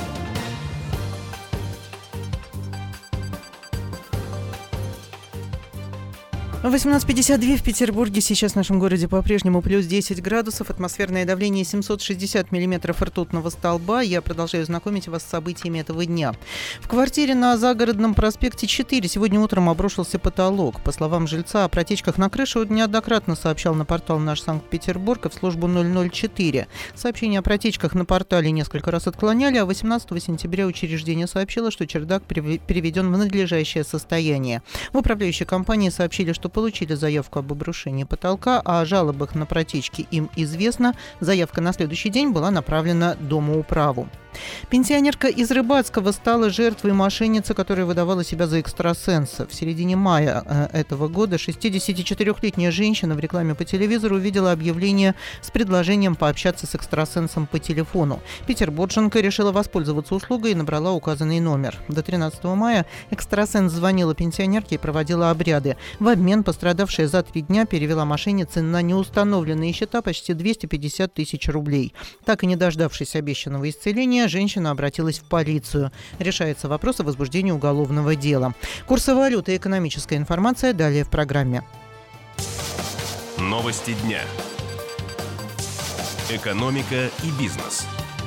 18:52 в Петербурге. Сейчас в нашем городе по-прежнему плюс 10 градусов. Атмосферное давление 760 миллиметров ртутного столба. Я продолжаю знакомить вас с событиями этого дня. В квартире на Загородном проспекте 4 сегодня утром обрушился потолок. По словам жильца, о протечках на крыше он неоднократно сообщал на портал «Наш Санкт-Петербург» и в службу 004. Сообщения о протечках на портале несколько раз отклоняли, а 18 сентября учреждение сообщило, что чердак приведен в надлежащее состояние. В управляющей компании сообщили, что получили заявку об обрушении потолка, а о жалобах на протечки им известно. Заявка на следующий день была направлена Домоуправу. Пенсионерка из Рыбацкого стала жертвой мошенницы, которая выдавала себя за экстрасенса. В середине мая этого года 64-летняя женщина в рекламе по телевизору увидела объявление с предложением пообщаться с экстрасенсом по телефону. Петербурженка решила воспользоваться услугой и набрала указанный номер. До 13 мая экстрасенс звонила пенсионерке и проводила обряды. В обмен пострадавшая за 3 дня перевела мошеннице на неустановленные счета почти 250 тысяч рублей. Так и не дождавшись обещанного исцеления, женщина обратилась в полицию. Решается вопрос о возбуждении уголовного дела. Курсы валюты и экономическая информация далее в программе. Новости дня. Экономика и бизнес.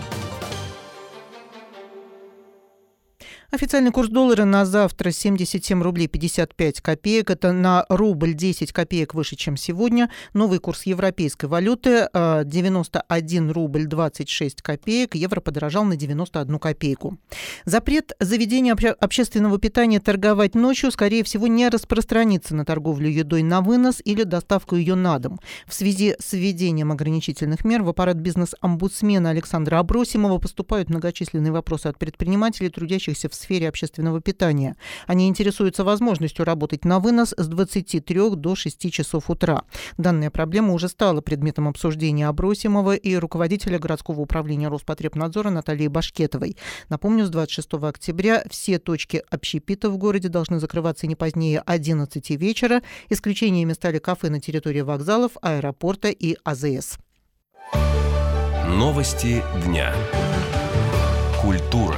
Официальный курс доллара на завтра 77 рублей 55 копеек. Это на рубль 10 копеек выше, чем сегодня. Новый курс европейской валюты 91 рубль 26 копеек. Евро подорожал на 91 копейку. Запрет заведения общественного питания торговать ночью, скорее всего, не распространится на торговлю едой на вынос или доставку ее на дом. В связи с введением ограничительных мер в аппарат бизнес-омбудсмена Александра Абросимова поступают многочисленные вопросы от предпринимателей, трудящихся в сфере общественного питания. Они интересуются возможностью работать на вынос с 23 до 6 часов утра. Данная проблема уже стала предметом обсуждения Абросимова и руководителя городского управления Роспотребнадзора Натальи Башкетовой. Напомню, с 26 октября все точки общепита в городе должны закрываться не позднее 11 вечера. Исключениями стали кафе на территории вокзалов, аэропорта и АЗС. Новости дня. Культура.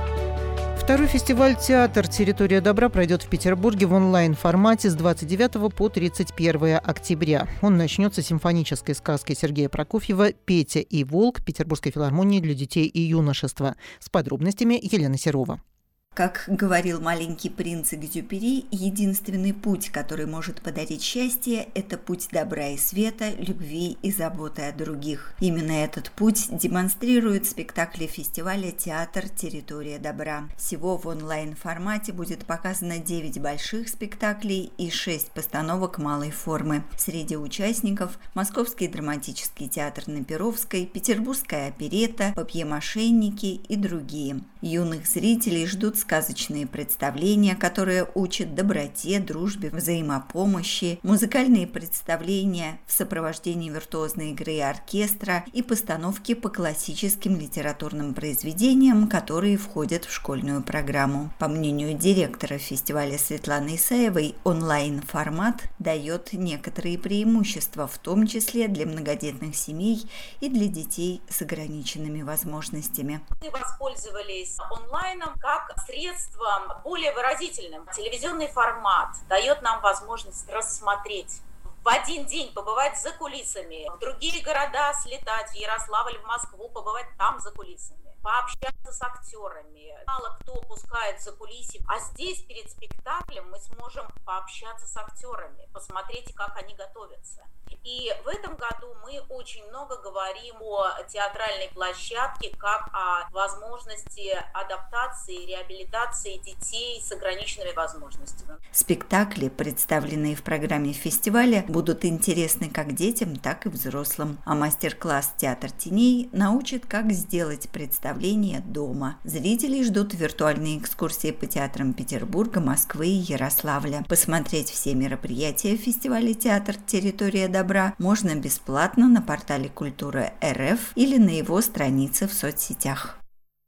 Второй фестиваль «Театр. Территория добра» пройдет в Петербурге в онлайн-формате с 29 по 31 октября. Он начнется с симфонической сказки Сергея Прокофьева «Петя и волк» Петербургской филармонии для детей и юношества. С подробностями Елена Серова. Как говорил маленький принц Экзюпери, единственный путь, который может подарить счастье, это путь добра и света, любви и заботы о других. Именно этот путь демонстрируют спектакли фестиваля «Театр. Территория добра». Всего в онлайн-формате будет показано 9 больших спектаклей и 6 постановок малой формы. Среди участников Московский драматический театр на Перовской, Петербургская оперетта, папье-мошенники и другие. Юных зрителей ждут сказочные представления, которые учат доброте, дружбе, взаимопомощи, музыкальные представления в сопровождении виртуозной игры оркестра и постановки по классическим литературным произведениям, которые входят в школьную программу. По мнению директора фестиваля Светланы Исаевой, онлайн-формат дает некоторые преимущества, в том числе для многодетных семей и для детей с ограниченными возможностями. Мы воспользовались онлайном как средством более выразительным. Телевизионный формат дает нам возможность рассмотреть, в один день побывать за кулисами, в другие города слетать, в Ярославль, в Москву, побывать там за кулисами, пообщаться с актерами. Мало кто пускает за кулиси, а здесь перед спектаклем мы сможем пообщаться с актерами, посмотреть, как они готовятся. И в этом году мы очень много говорим о театральной площадке как о возможности адаптации, реабилитации детей с ограниченными возможностями. Спектакли, представленные в программе фестиваля, будут интересны как детям, так и взрослым. А мастер-класс «Театр теней» научит, как сделать представление дома. Зрителей ждут виртуальные экскурсии по театрам Петербурга, Москвы и Ярославля. Посмотреть все мероприятия фестиваля «Театр. Территория добра» можно бесплатно на портале Культура РФ или на его странице в соцсетях.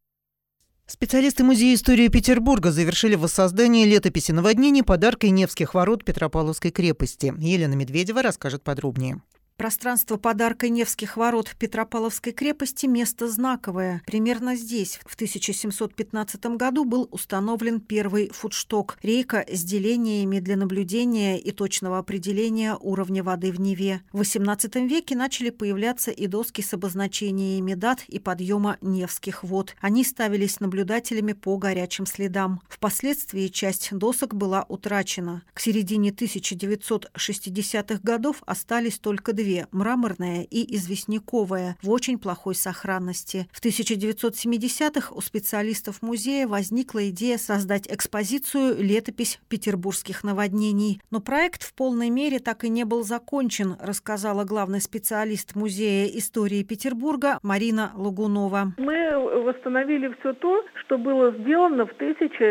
Специалисты Музея истории Петербурга завершили воссоздание летописи наводнений под аркой Невских ворот Петропавловской крепости. Елена Медведева расскажет подробнее. Пространство под аркой Невских ворот Петропавловской крепости – место знаковое. Примерно здесь в 1715 году был установлен первый фудшток – рейка с делениями для наблюдения и точного определения уровня воды в Неве. В XVIII веке начали появляться и доски с обозначениями дат и подъема Невских вод. Они ставились наблюдателями по горячим следам. Впоследствии часть досок была утрачена. К середине 1960-х годов остались только две – мраморная и известняковая, в очень плохой сохранности. В 1970-х у специалистов музея возникла идея создать экспозицию «Летопись петербургских наводнений». Но проект в полной мере так и не был закончен, рассказала главный специалист Музея истории Петербурга Марина Лагунова. Мы восстановили все то, что было сделано в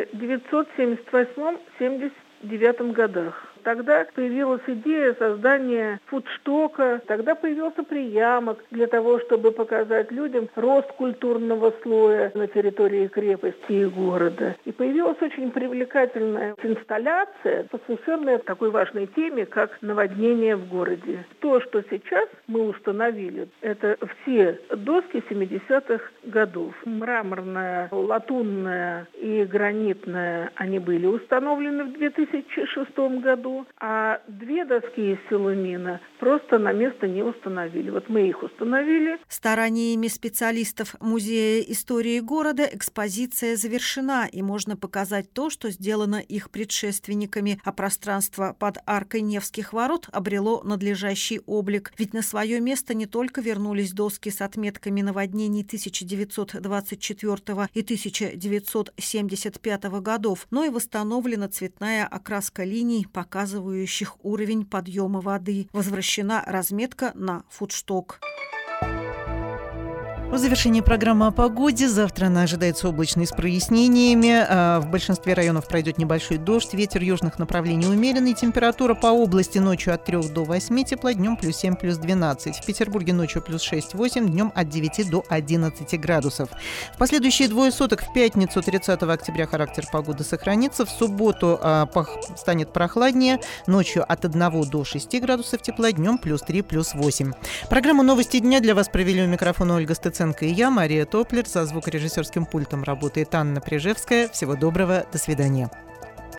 1978-79 годах. Тогда появилась идея создания фудштока, тогда появился приямок для того, чтобы показать людям рост культурного слоя на территории крепости и города. И появилась очень привлекательная инсталляция, посвященная такой важной теме, как наводнение в городе. То, что сейчас мы установили, это все доски 70-х годов. Мраморная, латунная и гранитная, они были установлены в 2006 году. А две доски из силумина просто на место не установили. Вот мы их установили. Стараниями специалистов Музея истории города экспозиция завершена, и можно показать то, что сделано их предшественниками, а пространство под аркой Невских ворот обрело надлежащий облик. Ведь на свое место не только вернулись доски с отметками наводнений 1924 и 1975 годов, но и восстановлена цветная окраска линий, показывающих уровень подъема воды. Возвращена разметка на фудшток. В завершении программы о погоде. Завтра она ожидается облачной с прояснениями. В большинстве районов пройдет небольшой дождь. Ветер южных направлений умеренный. Температура по области ночью от 3 до 8 тепла, днем плюс 7, плюс 12. В Петербурге ночью плюс 6-8, днем от 9 до 11 градусов. В последующие двое суток в пятницу 30 октября характер погоды сохранится. В субботу станет прохладнее. Ночью от 1 до 6 градусов тепла, днем плюс 3, плюс 8. Программу «Новости дня» для вас провели у микрофона Ольга Стыценко и я, Мария Топлер. За звукорежиссерским пультом работает Анна Прижевская. Всего доброго, до свидания.